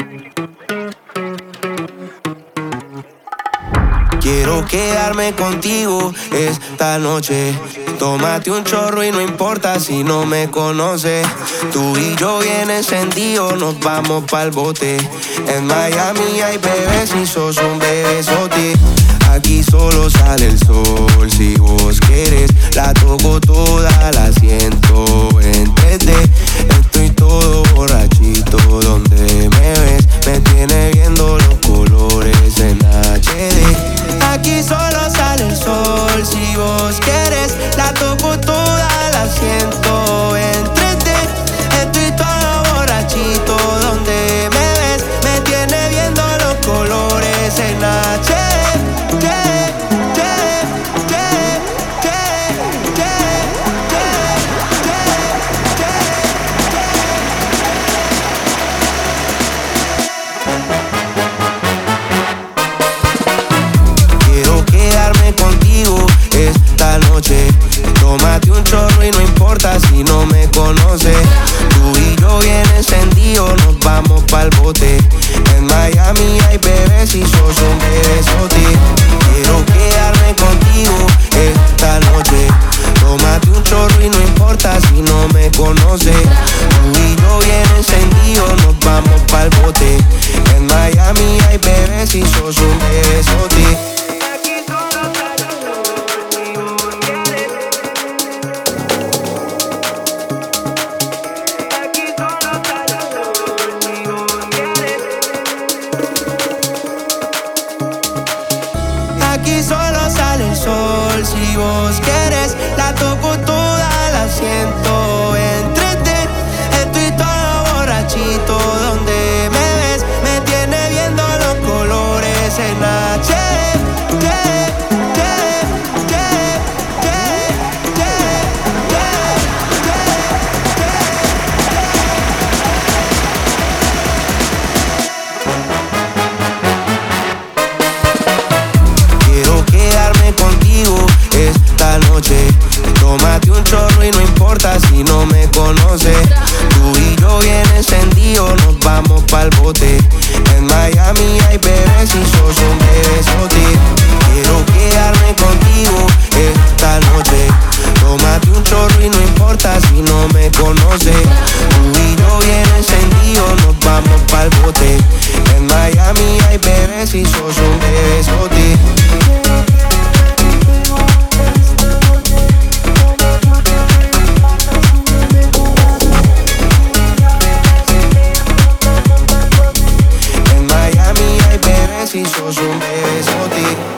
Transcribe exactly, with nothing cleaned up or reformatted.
Quiero quedarme contigo esta noche. Tómate un chorro y no importa si no me conoces. Tú y yo bien encendidos, nos vamos pa'l bote. En Miami hay bebés y sos un bebesote. Aquí solo sale el sol, si vos quieres. La toco toda, la siento en tres D. Estoy todo borrachito, donde me ves me tiene viendo los colores en H D. Aquí solo sale el sol, si vos quieres. La toco toda, la siento en tres D. Estoy todo borrachito, donde me ves me tiene viendo los colores en H D. Tómate un chorro y no importa si no me conoces. Tú y yo bien encendidos, nos vamos pa'l bote. En Miami hay bebés y sos un bebesote. Quiero quedarme contigo esta noche. Tómate un chorro y no importa si no me conoces. Tú y yo bien encendidos, nos vamos pa'l bote. En Miami hay bebés y sos un bebesote. Aquí solo sale el sol, si vos quieres. La toco toda, la siento en tres D. Estoy todo borrachito, donde me ves me tiene viendo los colores en H D. Tómate un chorro y no importa si no me conoces. Tú y yo bien encendidos, nos vamos pa'l bote. En Miami hay bebés y sos un bebesote. Quiero quedarme contigo esta noche. Tómate un chorro y no importa si no me conoces. Tú y yo bien encendidos, nos vamos pa'l bote. En Miami hay bebés y sos un bebesote. Si sos un bebesote.